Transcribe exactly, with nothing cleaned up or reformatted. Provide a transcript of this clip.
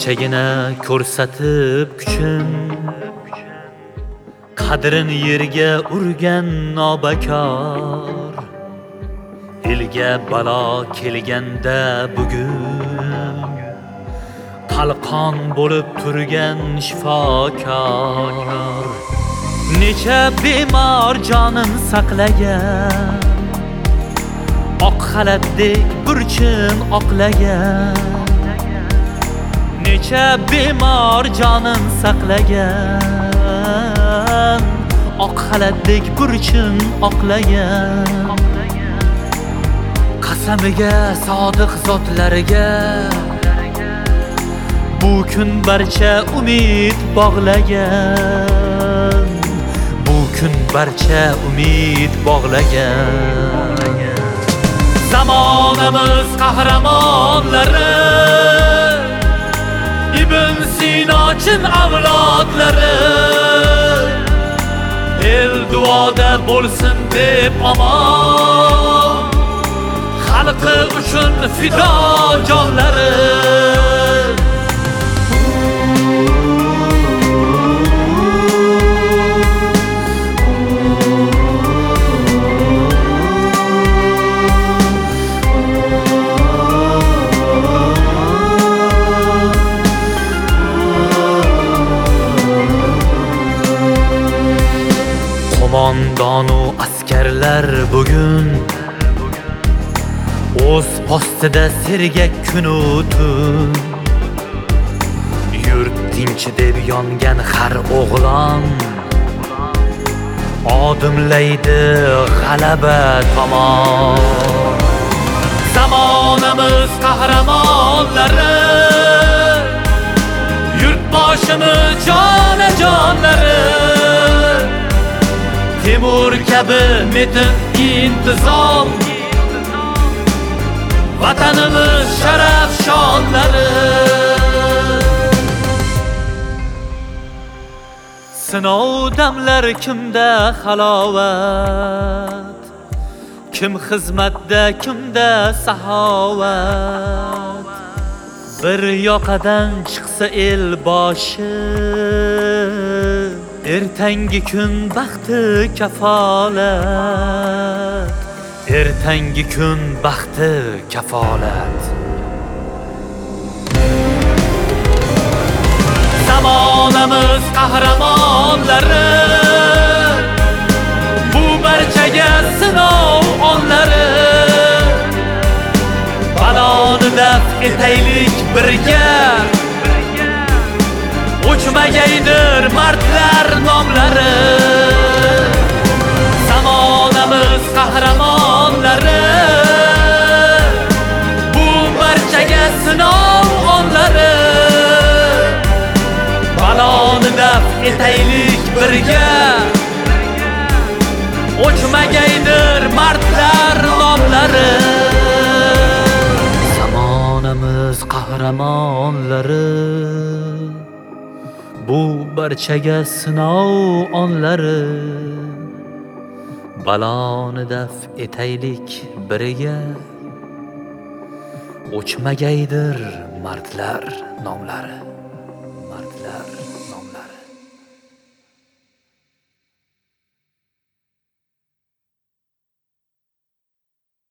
barchagina ko'rsatib kuchin, qadrin yerga urgan nobakor, elga balo kelganda bugun qalqon bo'lib turgan shifokor. Necha bemor jonin saqlagan, oq xalatdek burchin oqlagan. Necha bemor jonin saqlagan, oq xalatdek burchin oqlagan. Qasamiga sodiq zotlarga bu kun barcha umid bog'lagan, bu kun barcha umid bog'lagan. Zamonamiz qahramonlari, Ibn Sino'chin avlodlari, el duoda bo'lsin deb omon, xalqi uchun fido jonlari. Qo'mondonu askarlar bugun o'z postida sergak kunu tun, yurt tinch deb yongan har o'g'lon odimlaydi g'alaba tomon. Zamonamiz qahramonlari, yurtboshimiz jonajonlari, Temur kabi metin intizom, vatanimiz sharaf shonlari. Sinov damlar kimda halovat, kim xizmatda kimda saxovat. Bir yoqadan chiqsa el boshi, ertangi kun baxti kafolat, ertangi kun baxti kafolat. Zamonamiz qahramonlari, bu barchaga sinov onlari. Baloni daf etaylik birga, o'chmagaydir mardlar nomlari. Zamonamiz qahramonlari, bu barchaga sinov onlari. Baloni daf etaylik birga, o'chmagaydir mardlar nomlari. Zamonamiz qahramonlari, bu barchaga sinov onlari. Baloni daf etaylik biriga, o'chmagaydir mardlar nomlari. Mardlar